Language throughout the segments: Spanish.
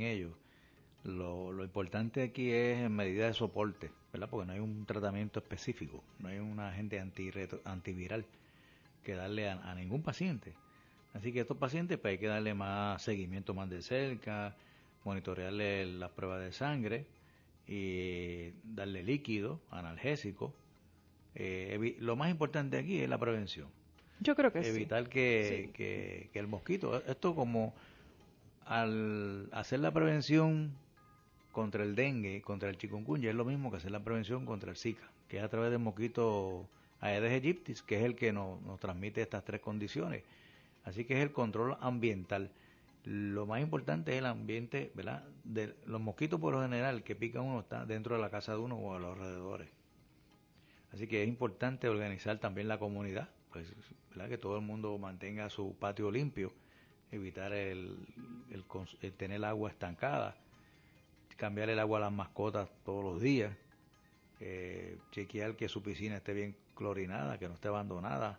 en ello. Lo importante aquí es en medida de soporte, ¿verdad? Porque no hay un tratamiento específico, no hay un agente antiviral que darle a ningún paciente. Así que a estos pacientes pues hay que darle más seguimiento más de cerca, monitorearle las pruebas de sangre y darle líquido, analgésico. Lo más importante aquí es la prevención. Yo creo que Evitar sí. que el mosquito, esto como al hacer la prevención contra el dengue, contra el chikungunya, es lo mismo que hacer la prevención contra el Zika, que es a través del mosquito Aedes aegypti, que es el que nos transmite estas tres condiciones. Así que es el control ambiental. Lo más importante es el ambiente, ¿verdad? De los mosquitos por lo general que pican uno está dentro de la casa de uno o a los alrededores. Así que es importante organizar también la comunidad, pues, ¿verdad? Que todo el mundo mantenga su patio limpio, evitar el tener agua estancada, cambiar el agua a las mascotas todos los días, chequear que su piscina esté bien clorinada, que no esté abandonada.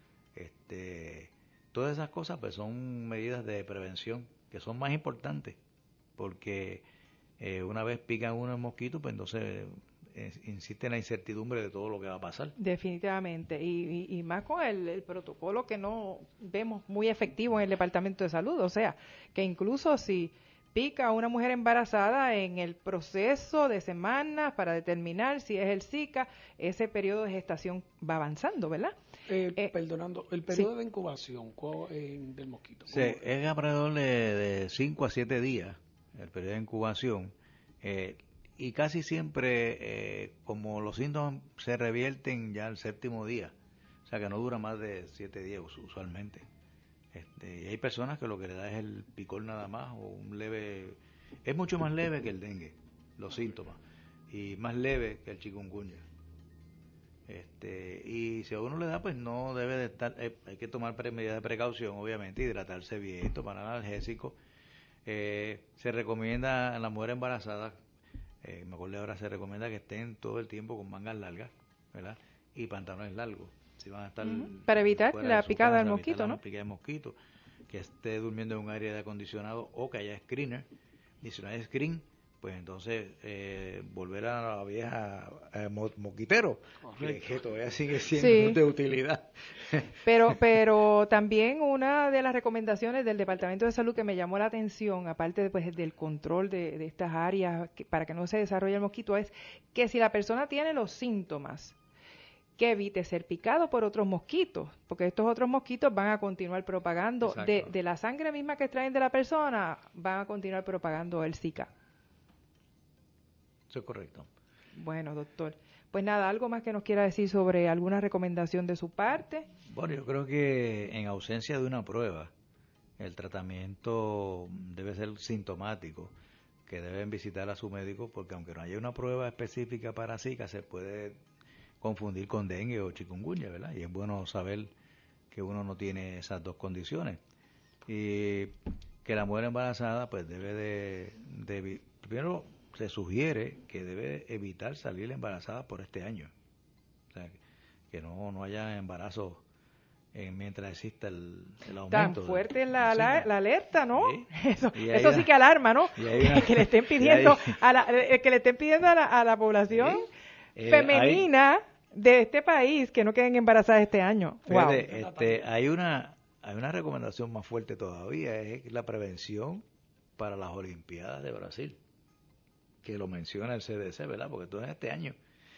Todas esas cosas pues son medidas de prevención que son más importantes, porque una vez pican uno el mosquito, pues entonces insiste en la incertidumbre de todo lo que va a pasar. Definitivamente, y más con el protocolo que no vemos muy efectivo en el Departamento de Salud, o sea, que incluso si pica a una mujer embarazada en el proceso de semanas para determinar si es el Zika, ese periodo de gestación va avanzando, ¿verdad? Perdonando, el periodo de incubación del mosquito. Sí, es alrededor de 5 a 7 días el periodo de incubación. Y casi siempre, como los síntomas se revierten ya al séptimo día, o sea que no dura más de 7 días usualmente. Y hay personas que lo que le da es el picor nada más, o un leve, es mucho más leve que el dengue, los síntomas, y más leve que el chikungunya. Y si a uno le da, pues no debe de estar, hay que tomar medidas de precaución, obviamente, hidratarse bien, tomar analgésicos. Se recomienda a las mujeres embarazadas, me acuerdo ahora, se recomienda que estén todo el tiempo con mangas largas, ¿verdad? Y pantalones largos, si van a estar para evitar fuera la de su picada del casa, mosquito, evitar ¿no? la picada de mosquito, que esté durmiendo en un área de acondicionado o que haya screener. Y si no hay screen, pues entonces volver a la vieja mosquitero, que todavía sigue siendo de utilidad. Pero también una de las recomendaciones del Departamento de Salud que me llamó la atención, aparte pues, del control de estas áreas para que no se desarrolle el mosquito, es que si la persona tiene los síntomas, que evite ser picado por otros mosquitos, porque estos otros mosquitos van a continuar propagando de la sangre misma que extraen de la persona, van a continuar propagando el Zika. Eso es correcto. Bueno, doctor. Pues nada, ¿algo más que nos quiera decir sobre alguna recomendación de su parte? Bueno, yo creo que en ausencia de una prueba, el tratamiento debe ser sintomático, que deben visitar a su médico, porque aunque no haya una prueba específica para Zika, se puede confundir con dengue o chikungunya, ¿verdad? Y es bueno saber que uno no tiene esas dos condiciones. Y que la mujer embarazada pues debe primero se sugiere que debe evitar salir embarazada por este año. O sea, que no haya embarazo mientras exista el aumento. Tan fuerte es la alerta, ¿no? ¿Sí? Eso sí que alarma, ¿no? Que le estén pidiendo que le estén pidiendo a la población femenina de este país que no queden embarazadas este año. Fíjate, wow. Hay una recomendación más fuerte todavía, es la prevención para las Olimpiadas de Brasil, que lo menciona el CDC, ¿verdad? Porque todo es este año.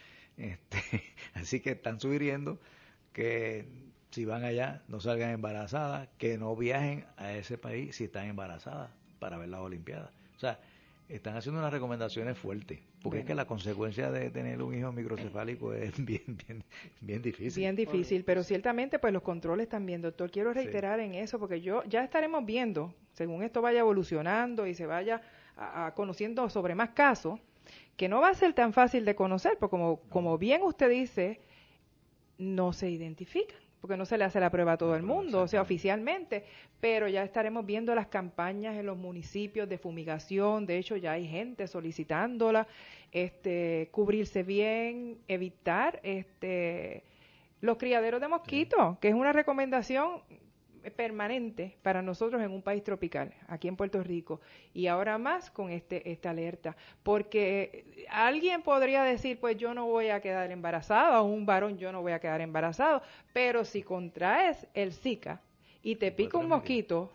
Así que están sugiriendo que si van allá no salgan embarazadas, que no viajen a ese país si están embarazadas para ver las Olimpiadas. O sea, están haciendo unas recomendaciones fuertes, porque es que la consecuencia de tener un hijo microcefálico es bien difícil. Bien difícil, pero ciertamente pues los controles también, doctor. Quiero reiterar en eso, porque ya estaremos viendo, según esto vaya evolucionando y se vaya conociendo sobre más casos, que no va a ser tan fácil de conocer, porque como bien usted dice, no se identifican, porque no se le hace la prueba a todo el mundo, o sea, oficialmente, pero ya estaremos viendo las campañas en los municipios de fumigación, de hecho ya hay gente solicitándola, cubrirse bien, evitar los criaderos de mosquitos, que es una recomendación permanente para nosotros en un país tropical, aquí en Puerto Rico, y ahora más con esta alerta, porque alguien podría decir, pues yo no voy a quedar embarazada, o un varón yo no voy a quedar embarazado, pero si contraes el Zika y te pica un mosquito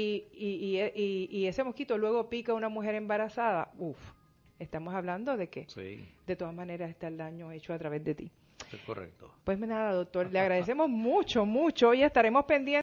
y ese mosquito luego pica a una mujer embarazada, estamos hablando de que de todas maneras está el daño hecho a través de ti. Es correcto. Pues nada, doctor, le agradecemos mucho, mucho y estaremos pendientes.